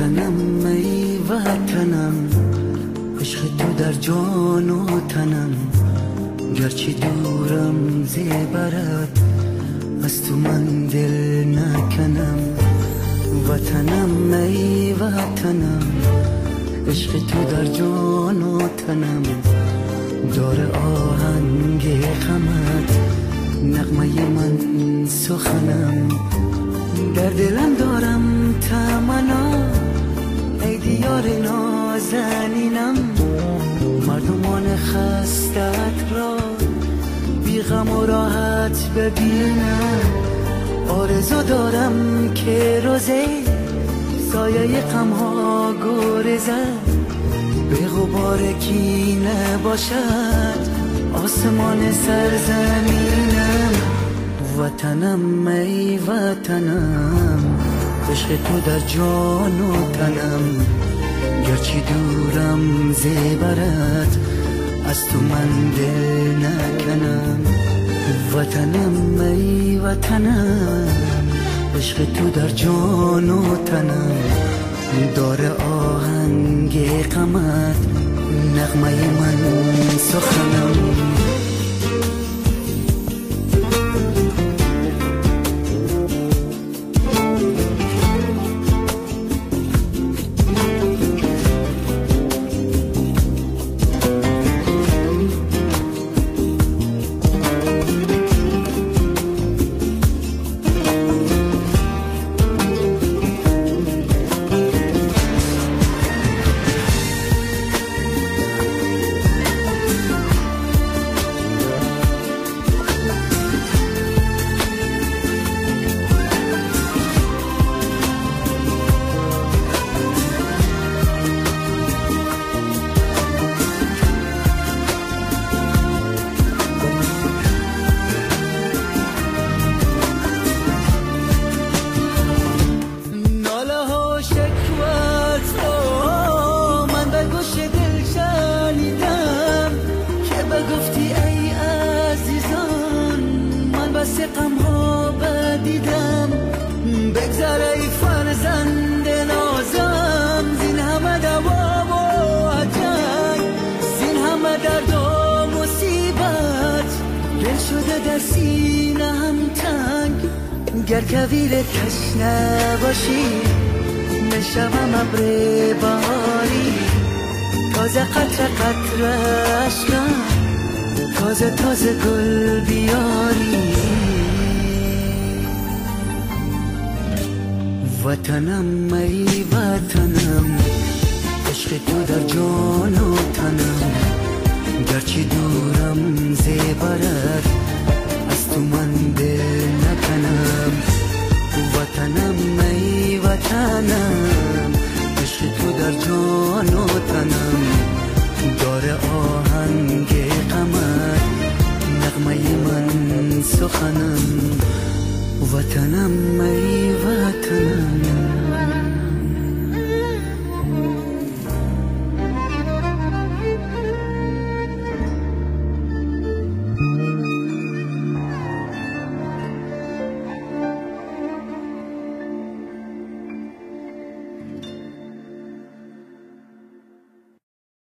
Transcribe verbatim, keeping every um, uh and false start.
وطنم ای وطنم، عشق تو در جان و تنم، گرچه دورم زیبرت از تو من دل نکنم. وطنم ای وطنم، عشق تو در جان و تنم، داره آهنگ غمت نغمه من سخنم. در دلم دارم تمنا ای دیار نازنینم، مردمان خستت را بی غم و راحت ببینم. آرزو دارم که روزه سایه غم ها گریزد، به غبار کی نباشد آسمان سرزمینم. وطنم ای وطنم، عشق تو در جان و تنم، گرچه دورم زیبرت از تو من دل نکنم. وطنم ای وطنم، عشق تو در جان و تنم، داره آهنگ غمت نغمه من سخنم. گفتی ای عزیزان من بس غم ها بدیدم، بگذر ای فرزند نازم زین همه دوام و عجنگ، زین همه درد و مصیبت دل شده در سینه هم تنگ. گر کویر کش نباشی نشوم ابر بهاری، تازه قطره قطره اشکم تازه تازه گل بیاری. وطنم ای وطنم، عشق تو در جان و تنم، گرچه دورم زیبرت از تو من دل نکنم. وطنم ای وطنم، عشق تو در جان و تنم، داره آهنگ غمت نغمه من سخنم. وطنم ای